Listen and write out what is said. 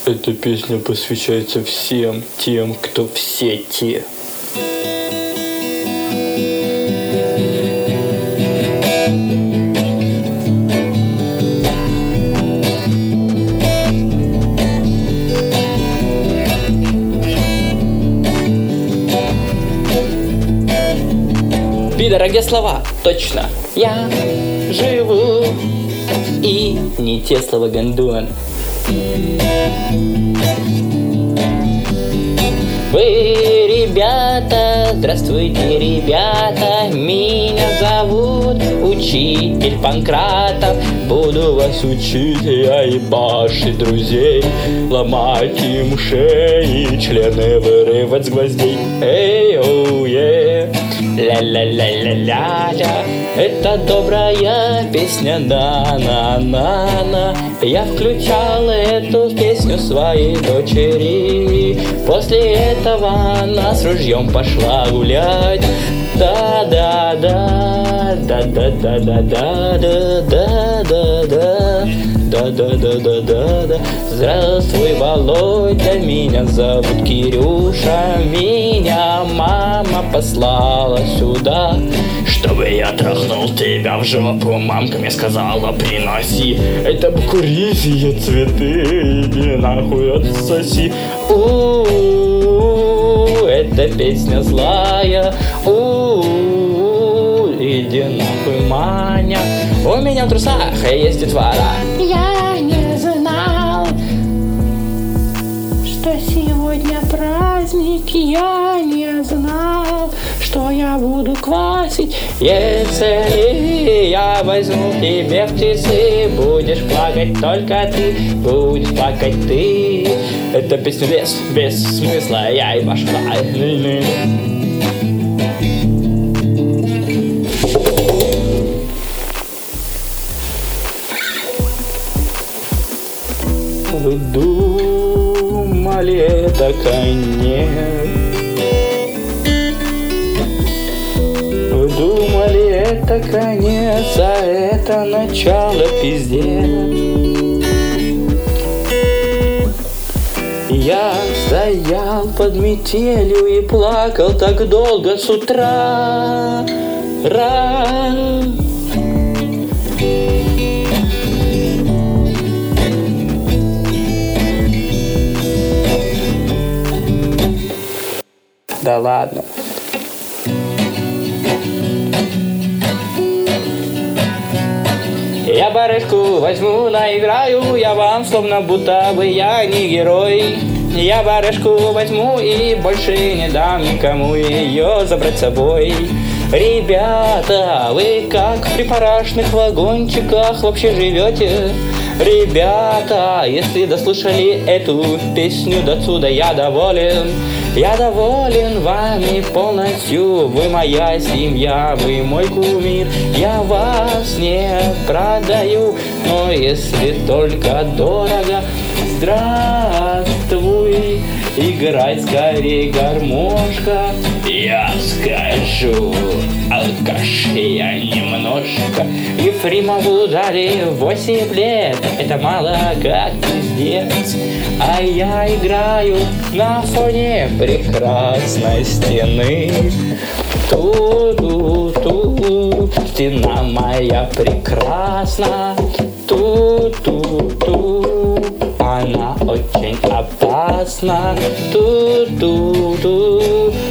Эта песня посвящается всем тем, кто в сети. Пидора, где слова? Точно. Я живу. И не те слова, гондон. Вы, ребята, здравствуйте, ребята, меня зовут Учитель Панкратов. Буду вас учить я ебашить друзей, ломать им шеи, члены вырывать с гвоздей. Эй-оу-е, ля-ля-ля-ля-ля-ля. Это добрая песня, на-на-на-на. Я включал эту песню своей дочери. После этого она с ружьем пошла гулять. Да-да-да, да-да-да-да-да-да-да-да, да-да-да-да-да-да. Здравствуй, Володя, меня зовут Кирюша. Меня мама послала сюда, чтобы я трахнул тебя в жопу. Мамка мне сказала, приноси это кукурузные цветы, иди нахуй отсоси. Эта песня злая. Иди нахуй, Маня. У меня в трусах есть детвора. Я не знал, что сегодня праздник. Я не знал, что я буду квасить. Если я возьму тебе в часы, будешь плакать только ты, будешь плакать ты. Эта песня без смысла, я и пошла. Вы думали, это конец? Вы думали, это конец, а это начало, пиздец. Я стоял под метелью и плакал так долго с утра. Да ладно. Я барышку возьму, наиграю я вам, словно будто бы я не герой. Я барышку возьму и больше не дам никому ее забрать с собой. Ребята, вы как в припарашных вагончиках вообще живете? Ребята, если дослушали эту песню до сюда, я доволен. Я доволен вами полностью. Вы моя семья, вы мой кумир. Я вас не продаю, но если только дорого. Здравствуй, играй скорей, гармошка. Я скажу, алкаш я немножко. Ефремову дали 8 лет, это мало как пиздец. А я играю на фоне прекрасной стены. Ту-ту-ту, стена моя прекрасна. Ту-ту-ту, она очень опасна. Ту-ту-ту,